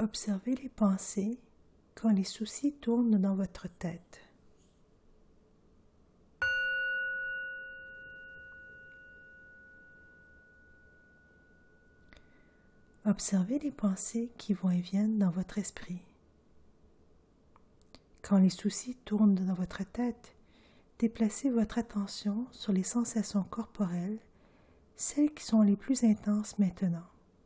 Observez les pensées quand les soucis tournent dans votre tête. Observez les pensées qui vont et viennent dans votre esprit. Quand les soucis tournent dans votre tête, déplacez votre attention sur les sensations corporelles, celles qui sont les plus intenses maintenant.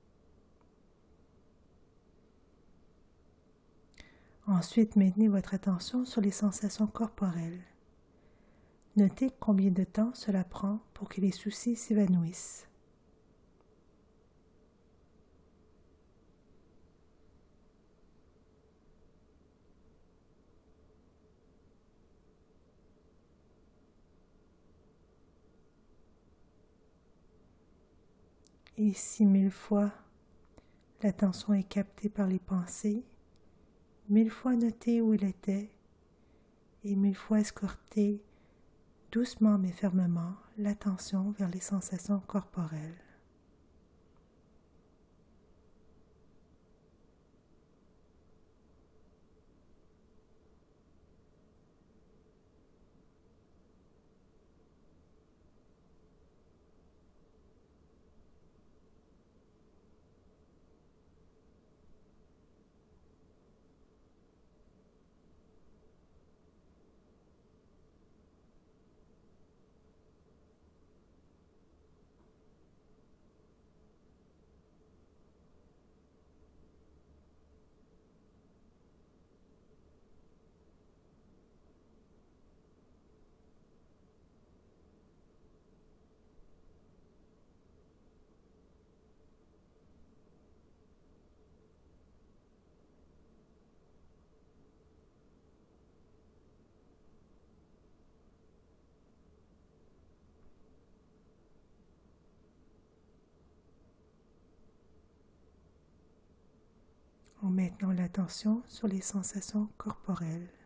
Ensuite, maintenez votre attention sur les sensations corporelles. Notez combien de temps cela prend pour que les soucis s'évanouissent. Et si 1000 fois l'attention est captée par les pensées, 1000 fois notez où il était et 1000 fois escortez doucement mais fermement l'attention vers les sensations corporelles. En maintenant l'attention sur les sensations corporelles.